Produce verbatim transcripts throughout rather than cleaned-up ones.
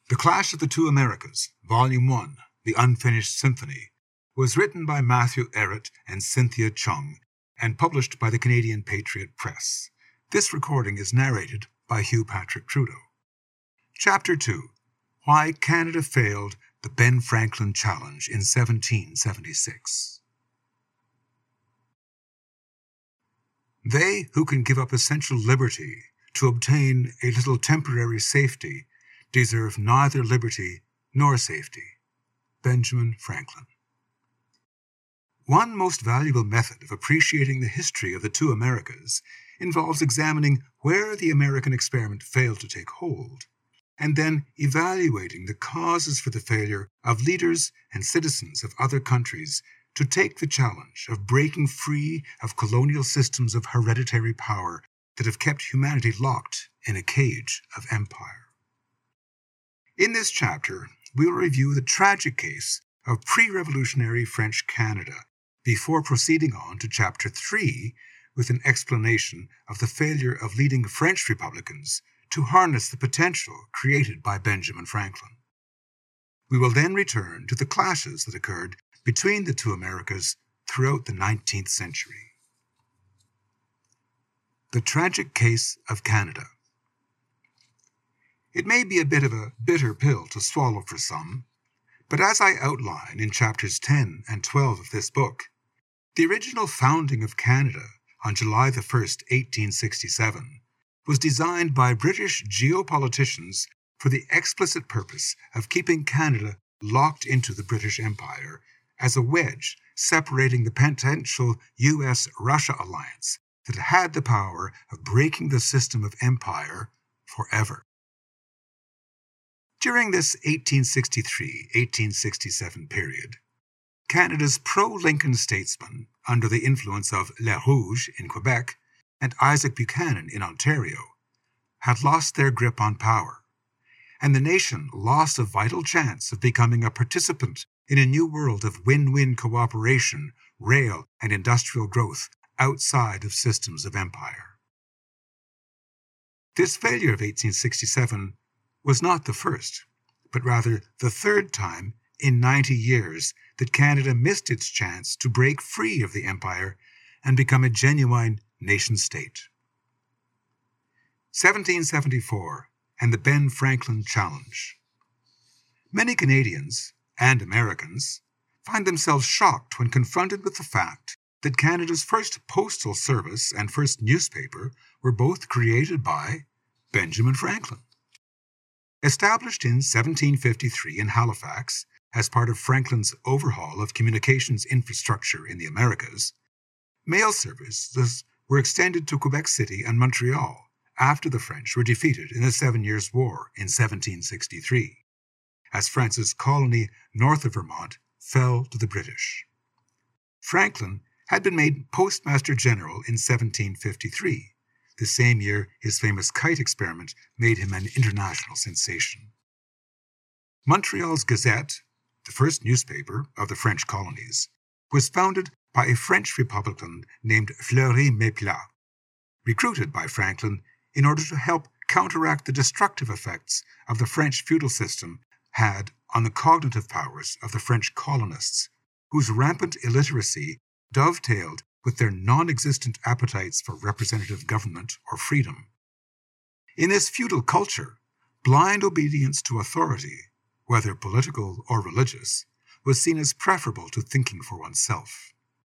The Clash of the Two Americas, Volume one, The Unfinished Symphony, was written by Matthew Ehret and Cynthia Chung and published by the Canadian Patriot Press. This recording is narrated by Hugh Patrick Trudeau. Chapter two. Why Canada Failed the Ben Franklin Challenge in seventeen seventy-six. They who can give up essential liberty to obtain a little temporary safety deserve neither liberty nor safety. Benjamin Franklin. One most valuable method of appreciating the history of the two Americas involves examining where the American experiment failed to take hold, and then evaluating the causes for the failure of leaders and citizens of other countries to take the challenge of breaking free of colonial systems of hereditary power that have kept humanity locked in a cage of empire. In this chapter, we will review the tragic case of pre-revolutionary French Canada before proceeding on to Chapter three with an explanation of the failure of leading French Republicans to harness the potential created by Benjamin Franklin. We will then return to the clashes that occurred between the two Americas throughout the nineteenth century. The tragic case of Canada. It may be a bit of a bitter pill to swallow for some, but as I outline in chapters ten and twelve of this book, the original founding of Canada on July the first, eighteen sixty-seven, was designed by British geopoliticians for the explicit purpose of keeping Canada locked into the British Empire as a wedge separating the potential U S Russia alliance that had the power of breaking the system of empire forever. During this eighteen sixty-three to eighteen sixty-seven period, Canada's pro-Lincoln statesmen, under the influence of Le Rouge in Quebec and Isaac Buchanan in Ontario, had lost their grip on power, and the nation lost a vital chance of becoming a participant in a new world of win-win cooperation, rail and industrial growth outside of systems of empire. This failure of eighteen sixty-seven was not the first, but rather the third time in ninety years that Canada missed its chance to break free of the empire and become a genuine nation-state. seventeen seventy-four and the Ben Franklin Challenge. Many Canadians and Americans find themselves shocked when confronted with the fact that Canada's first postal service and first newspaper were both created by Benjamin Franklin. Established in seventeen fifty-three in Halifax as part of Franklin's overhaul of communications infrastructure in the Americas, mail services were extended to Quebec City and Montreal after the French were defeated in the Seven Years' War in seventeen sixty-three, as France's colony north of Vermont fell to the British. Franklin had been made Postmaster General in seventeen fifty-three, the same year his famous kite experiment made him an international sensation. Montreal's Gazette, the first newspaper of the French colonies, was founded by a French Republican named Fleury Méplat, recruited by Franklin in order to help counteract the destructive effects of the French feudal system had on the cognitive powers of the French colonists, whose rampant illiteracy dovetailed with their non-existent appetites for representative government or freedom. In this feudal culture, blind obedience to authority, whether political or religious, was seen as preferable to thinking for oneself.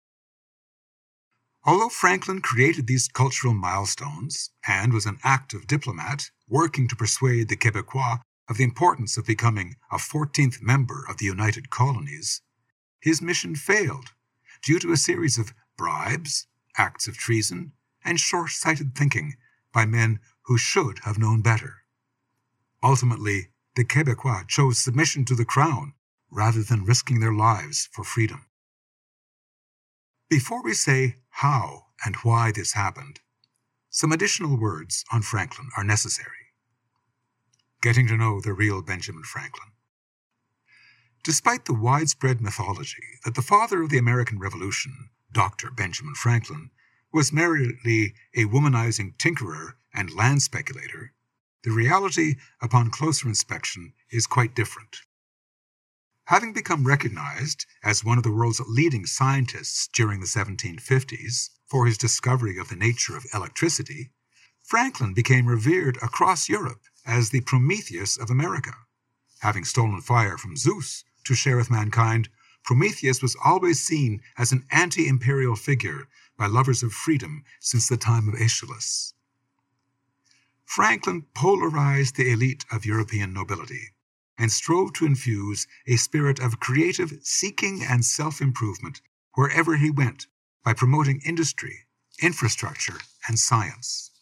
Although Franklin created these cultural milestones and was an active diplomat working to persuade the Québécois of the importance of becoming a fourteenth member of the United Colonies, his mission failed due to a series of bribes, acts of treason, and short-sighted thinking by men who should have known better. Ultimately, the Québécois chose submission to the crown rather than risking their lives for freedom. Before we say how and why this happened, some additional words on Franklin are necessary. Getting to know the real Benjamin Franklin. Despite the widespread mythology that the father of the American Revolution, Doctor Benjamin Franklin, was merely a womanizing tinkerer and land speculator, the reality upon closer inspection is quite different. Having become recognized as one of the world's leading scientists during the seventeen fifties for his discovery of the nature of electricity, Franklin became revered across Europe as the Prometheus of America. Having stolen fire from Zeus to share with mankind, Prometheus was always seen as an anti-imperial figure by lovers of freedom since the time of Aeschylus. Franklin polarized the elite of European nobility and strove to infuse a spirit of creative seeking and self-improvement wherever he went by promoting industry, infrastructure, and science.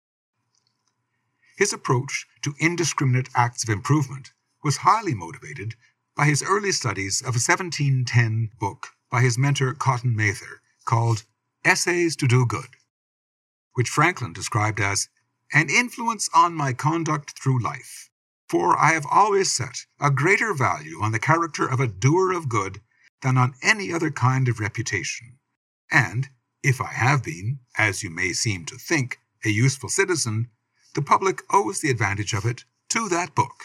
His approach to indiscriminate acts of improvement was highly motivated by his early studies of a seventeen ten book by his mentor Cotton Mather called Essays to Do Good, which Franklin described as an influence on my conduct through life, for I have always set a greater value on the character of a doer of good than on any other kind of reputation, and, if I have been, as you may seem to think, a useful citizen, the public owes the advantage of it to that book.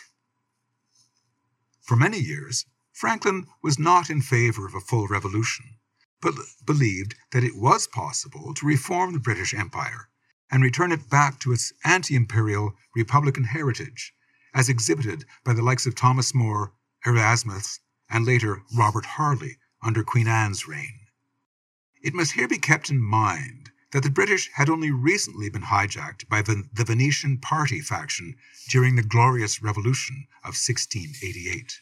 For many years, Franklin was not in favor of a full revolution, but believed that it was possible to reform the British Empire and return it back to its anti-imperial republican heritage, as exhibited by the likes of Thomas More, Erasmus, and later Robert Harley under Queen Anne's reign. It must here be kept in mind that the British had only recently been hijacked by the, the Venetian party faction during the Glorious Revolution of sixteen eighty-eight.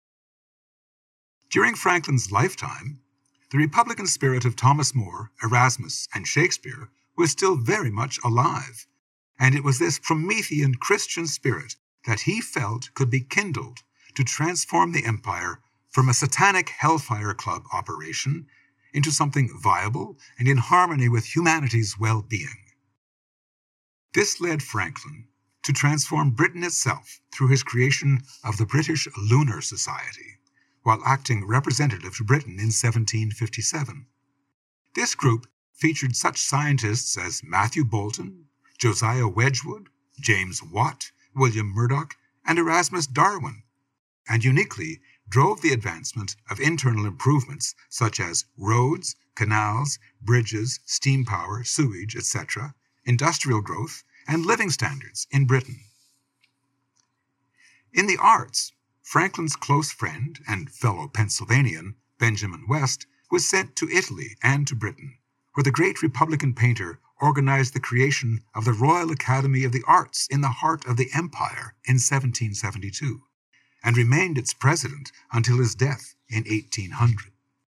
During Franklin's lifetime, the republican spirit of Thomas More, Erasmus, and Shakespeare was still very much alive, and it was this Promethean Christian spirit that he felt could be kindled to transform the empire from a satanic hellfire club operation into something viable and in harmony with humanity's well-being. This led Franklin to transform Britain itself through his creation of the British Lunar Society, while acting representative to Britain in seventeen fifty-seven. This group featured such scientists as Matthew Boulton, Josiah Wedgwood, James Watt, William Murdoch, and Erasmus Darwin, and uniquely drove the advancement of internal improvements such as roads, canals, bridges, steam power, sewage, et cetera, industrial growth, and living standards in Britain. In the arts, Franklin's close friend and fellow Pennsylvanian, Benjamin West, was sent to Italy and to Britain, where the great Republican painter organized the creation of the Royal Academy of the Arts in the heart of the Empire in seventeen seventy-two, and remained its president until his death in eighteen hundred.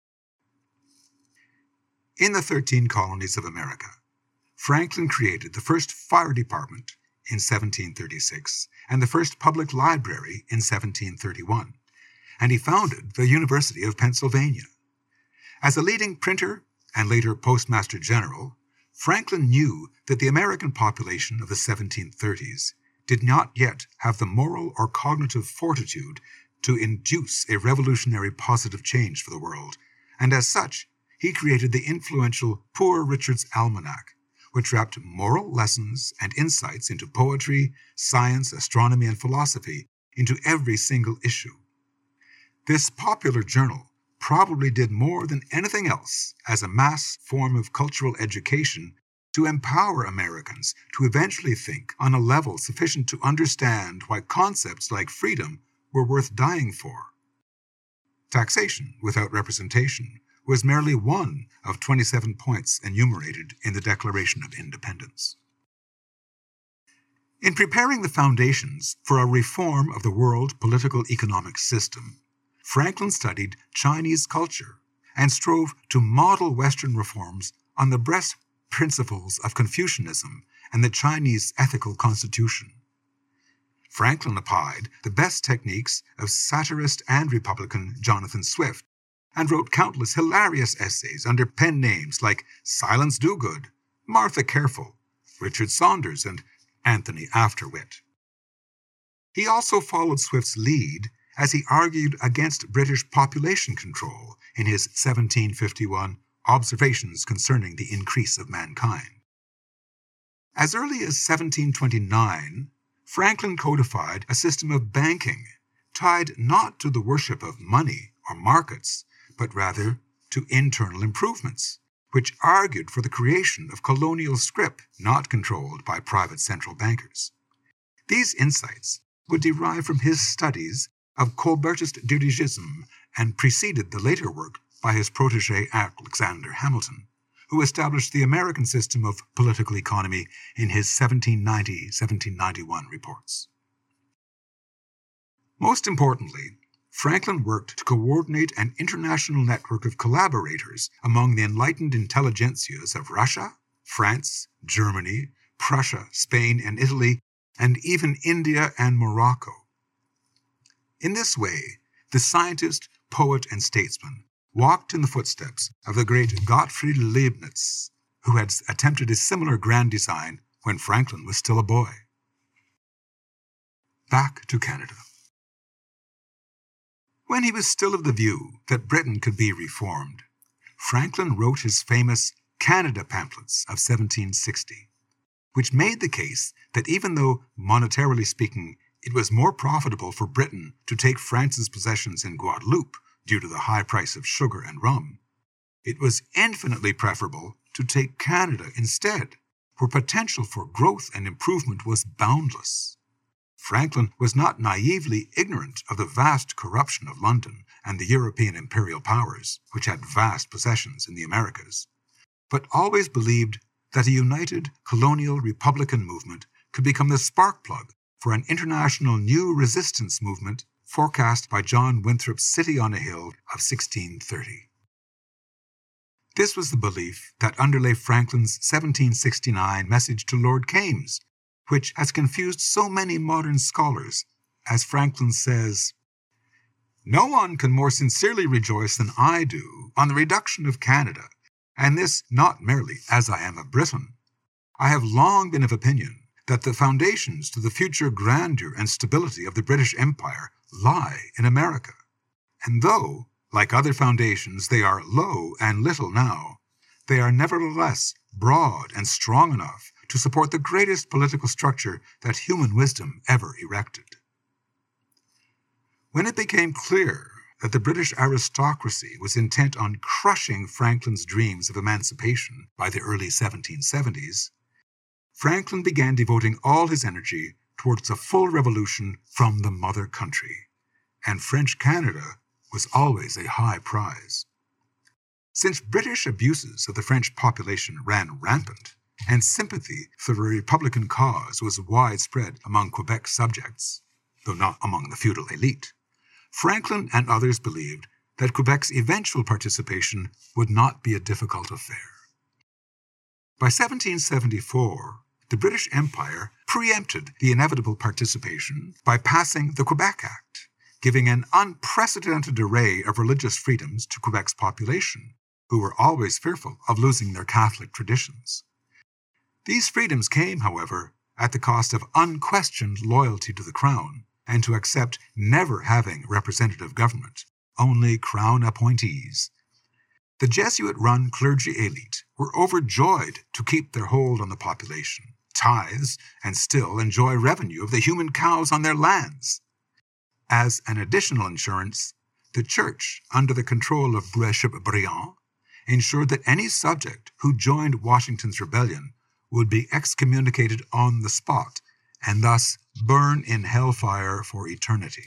In the thirteen colonies of America, Franklin created the first fire department in seventeen thirty-six and the first public library in seventeen thirty-one, and he founded the University of Pennsylvania. As a leading printer and later Postmaster General, Franklin knew that the American population of the seventeen thirties did not yet have the moral or cognitive fortitude to induce a revolutionary positive change for the world, and as such, he created the influential Poor Richard's Almanac, which wrapped moral lessons and insights into poetry, science, astronomy, and philosophy into every single issue. This popular journal probably did more than anything else as a mass form of cultural education to empower Americans to eventually think on a level sufficient to understand why concepts like freedom were worth dying for. Taxation without representation was merely one of twenty-seven points enumerated in the Declaration of Independence. In preparing the foundations for a reform of the world political economic system, Franklin studied Chinese culture and strove to model Western reforms on the best principles of Confucianism and the Chinese ethical constitution. Franklin applied the best techniques of satirist and Republican Jonathan Swift and wrote countless hilarious essays under pen names like Silence Dogood, Martha Careful, Richard Saunders, and Anthony Afterwit. He also followed Swift's lead as he argued against British population control in his seventeen fifty-one Observations Concerning the Increase of Mankind. As early as seventeen twenty-nine, Franklin codified a system of banking tied not to the worship of money or markets, but rather to internal improvements, which argued for the creation of colonial scrip not controlled by private central bankers. These insights would derive from his studies of Colbertist dirigism and preceded the later work by his protege Alexander Hamilton, who established the American system of political economy in his seventeen ninety to seventeen ninety-one reports. Most importantly, Franklin worked to coordinate an international network of collaborators among the enlightened intelligentsias of Russia, France, Germany, Prussia, Spain, and Italy, and even India and Morocco. In this way, the scientist, poet, and statesman walked in the footsteps of the great Gottfried Leibniz, who had attempted a similar grand design when Franklin was still a boy. Back to Canada. When he was still of the view that Britain could be reformed, Franklin wrote his famous Canada pamphlets of seventeen sixty, which made the case that even though, monetarily speaking, it was more profitable for Britain to take France's possessions in Guadeloupe due to the high price of sugar and rum, it was infinitely preferable to take Canada instead, where potential for growth and improvement was boundless. Franklin was not naively ignorant of the vast corruption of London and the European imperial powers, which had vast possessions in the Americas, but always believed that a united colonial republican movement could become the spark plug for an international new resistance movement forecast by John Winthrop's City on a Hill of sixteen thirty. This was the belief that underlay Franklin's seventeen sixty-nine message to Lord Kaimes, which has confused so many modern scholars, as Franklin says, "No one can more sincerely rejoice than I do on the reduction of Canada, and this not merely as I am a Briton. I have long been of opinion that the foundations to the future grandeur and stability of the British Empire lie in America, and though, like other foundations, they are low and little now, they are nevertheless broad and strong enough to support the greatest political structure that human wisdom ever erected." When it became clear that the British aristocracy was intent on crushing Franklin's dreams of emancipation by the early seventeen seventies, Franklin began devoting all his energy towards a full revolution from the mother country, and French Canada was always a high prize. Since British abuses of the French population ran rampant, and sympathy for the Republican cause was widespread among Quebec subjects, though not among the feudal elite, Franklin and others believed that Quebec's eventual participation would not be a difficult affair. By seventeen seventy-four, the British Empire preempted the inevitable participation by passing the Quebec Act, giving an unprecedented array of religious freedoms to Quebec's population, who were always fearful of losing their Catholic traditions. These freedoms came, however, at the cost of unquestioned loyalty to the Crown, and to accept never having representative government, only Crown appointees. The Jesuit-run clergy elite were overjoyed to keep their hold on the population, tithes, and still enjoy revenue of the human cows on their lands. As an additional insurance, the Church, under the control of Bishop Briand, ensured that any subject who joined Washington's rebellion would be excommunicated on the spot, and thus burn in hellfire for eternity.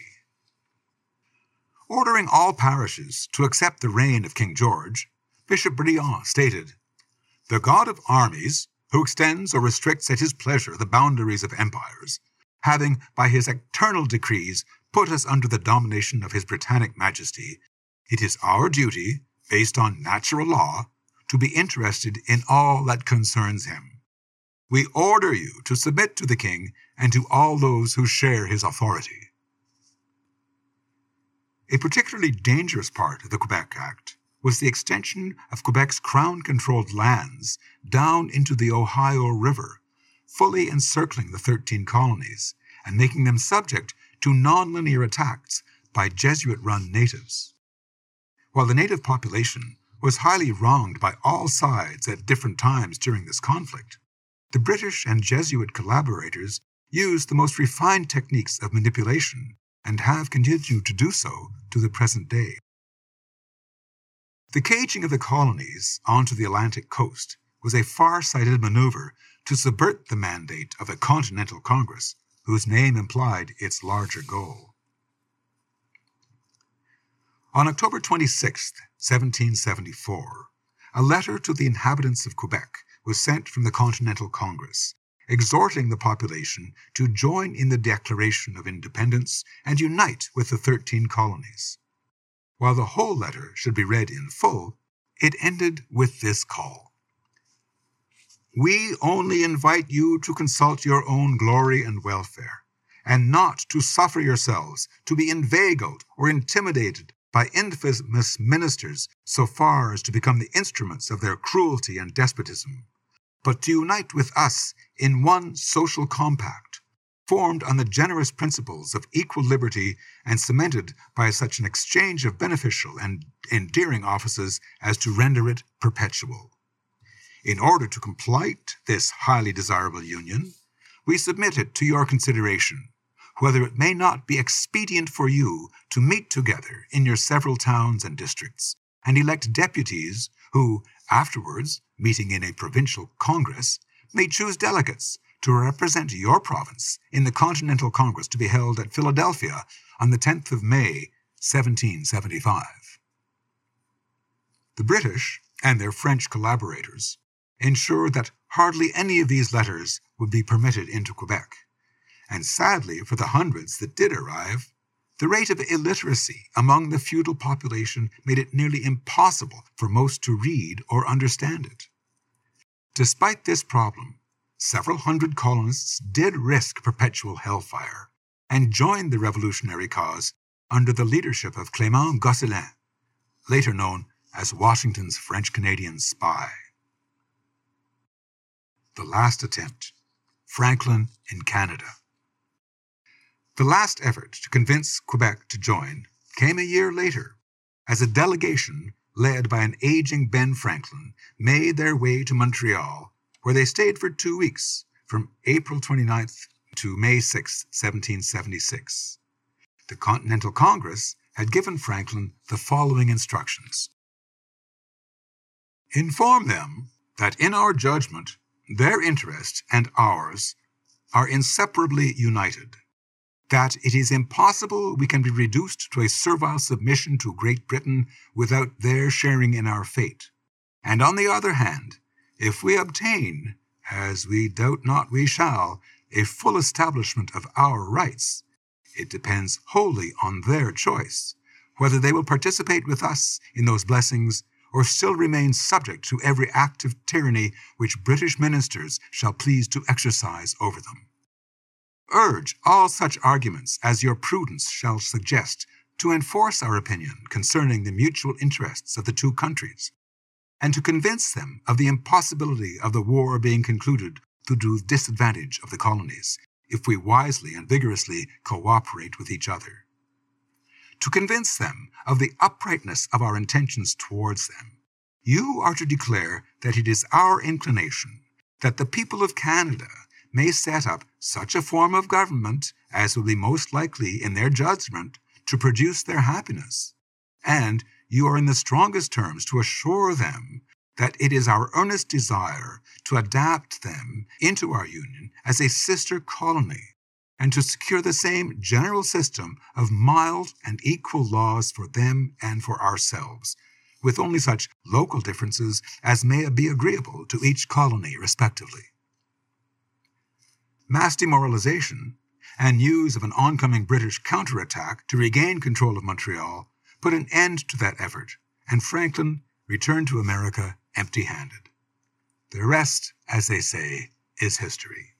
Ordering all parishes to accept the reign of King George, Bishop Briand stated, "The God of armies, who extends or restricts at his pleasure the boundaries of empires, having by his eternal decrees put us under the domination of his Britannic Majesty, it is our duty, based on natural law, to be interested in all that concerns him. We order you to submit to the king and to all those who share his authority." A particularly dangerous part of the Quebec Act was the extension of Quebec's crown-controlled lands down into the Ohio River, fully encircling the thirteen colonies and making them subject to nonlinear attacks by Jesuit-run natives. While the native population was highly wronged by all sides at different times during this conflict, the British and Jesuit collaborators used the most refined techniques of manipulation and have continued to do so to the present day. The caging of the colonies onto the Atlantic coast was a far-sighted maneuver to subvert the mandate of the Continental Congress, whose name implied its larger goal. On October twenty-sixth, seventeen seventy-four, a letter to the inhabitants of Quebec was sent from the Continental Congress, exhorting the population to join in the Declaration of Independence and unite with the thirteen colonies. While the whole letter should be read in full, it ended with this call: "We only invite you to consult your own glory and welfare, and not to suffer yourselves to be inveigled or intimidated by infamous ministers so far as to become the instruments of their cruelty and despotism, but to unite with us in one social compact, formed on the generous principles of equal liberty and cemented by such an exchange of beneficial and endearing offices as to render it perpetual. In order to complete this highly desirable union, we submit it to your consideration, whether it may not be expedient for you to meet together in your several towns and districts, and elect deputies who, afterwards, meeting in a provincial congress, may choose delegates to represent your province in the Continental Congress to be held at Philadelphia on the tenth of May, seventeen seventy-five. The British and their French collaborators ensured that hardly any of these letters would be permitted into Quebec, and sadly for the hundreds that did arrive, the rate of illiteracy among the feudal population made it nearly impossible for most to read or understand it. Despite this problem, several hundred colonists did risk perpetual hellfire and joined the revolutionary cause under the leadership of Clément Gosselin, later known as Washington's French-Canadian spy. The last attempt, Franklin in Canada. The last effort to convince Quebec to join came a year later, as a delegation led by an aging Ben Franklin made their way to Montreal, where they stayed for two weeks, from April twenty-ninth to May sixth, seventeen seventy-six. The Continental Congress had given Franklin the following instructions: "Inform them that in our judgment their interest and ours are inseparably united, that it is impossible we can be reduced to a servile submission to Great Britain without their sharing in our fate, and on the other hand, if we obtain, as we doubt not we shall, a full establishment of our rights, it depends wholly on their choice, whether they will participate with us in those blessings or still remain subject to every act of tyranny which British ministers shall please to exercise over them. Urge all such arguments as your prudence shall suggest to enforce our opinion concerning the mutual interests of the two countries, and to convince them of the impossibility of the war being concluded to the disadvantage of the colonies, if we wisely and vigorously cooperate with each other. To convince them of the uprightness of our intentions towards them, you are to declare that it is our inclination that the people of Canada may set up such a form of government as will be most likely, in their judgment, to produce their happiness, and you are in the strongest terms to assure them that it is our earnest desire to adapt them into our union as a sister colony, and to secure the same general system of mild and equal laws for them and for ourselves, with only such local differences as may be agreeable to each colony respectively. Mass demoralization and news of an oncoming British counterattack to regain control of Montreal put an end to that effort, and Franklin returned to America empty-handed. The rest, as they say, is history.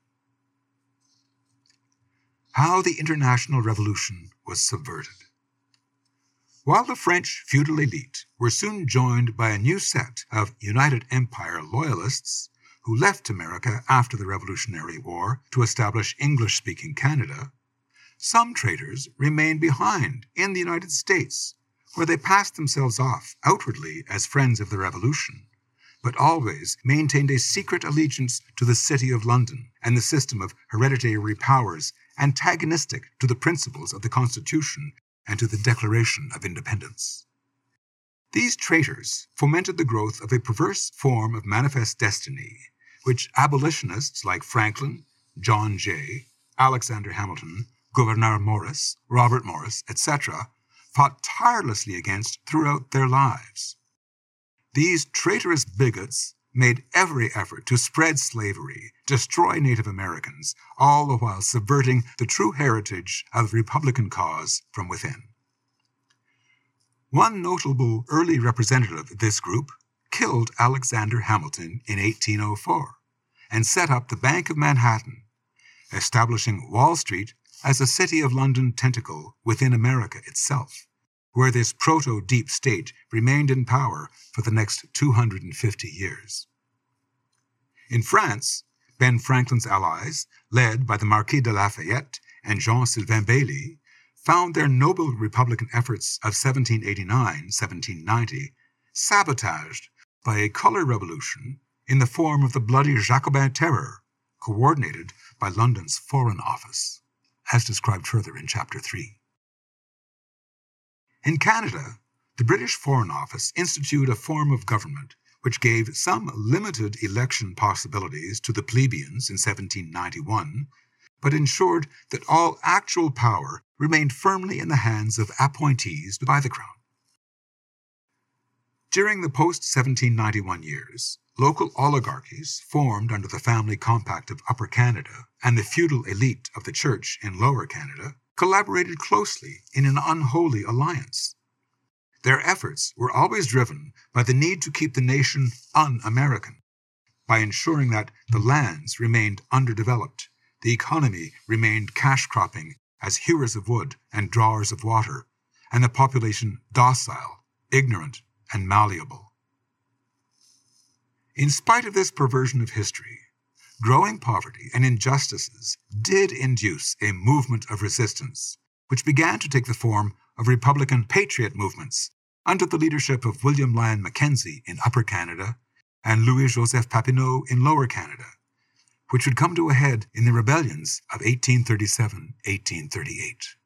How the International Revolution was subverted. While the French feudal elite were soon joined by a new set of United Empire loyalists who left America after the Revolutionary War to establish English-speaking Canada, some traders remained behind in the United States, where they passed themselves off outwardly as friends of the Revolution, but always maintained a secret allegiance to the City of London and the system of hereditary powers antagonistic to the principles of the Constitution and to the Declaration of Independence. These traitors fomented the growth of a perverse form of manifest destiny, which abolitionists like Franklin, John Jay, Alexander Hamilton, Gouverneur Morris, Robert Morris, et cetera, fought tirelessly against throughout their lives. These traitorous bigots made every effort to spread slavery, destroy Native Americans, all the while subverting the true heritage of the Republican cause from within. One notable early representative of this group killed Alexander Hamilton in eighteen oh four and set up the Bank of Manhattan, establishing Wall Street as a City of London tentacle within America itself, where this proto-deep state remained in power for the next two hundred fifty years. In France, Ben Franklin's allies, led by the Marquis de Lafayette and Jean-Sylvain Bailly, found their noble Republican efforts of seventeen eighty-nine to seventeen ninety sabotaged by a color revolution in the form of the bloody Jacobin Terror, coordinated by London's Foreign Office, as described further in Chapter three. In Canada, the British Foreign Office instituted a form of government which gave some limited election possibilities to the plebeians in seventeen ninety-one, but ensured that all actual power remained firmly in the hands of appointees by the Crown. During the post-seventeen ninety-one years, local oligarchies formed under the family compact of Upper Canada and the feudal elite of the Church in Lower Canada collaborated closely in an unholy alliance. Their efforts were always driven by the need to keep the nation un-American, by ensuring that the lands remained underdeveloped, the economy remained cash-cropping as hewers of wood and drawers of water, and the population docile, ignorant, and malleable. In spite of this perversion of history, growing poverty and injustices did induce a movement of resistance, which began to take the form of Republican patriot movements under the leadership of William Lyon Mackenzie in Upper Canada and Louis-Joseph Papineau in Lower Canada, which would come to a head in the rebellions of eighteen thirty-seven to eighteen thirty-eight.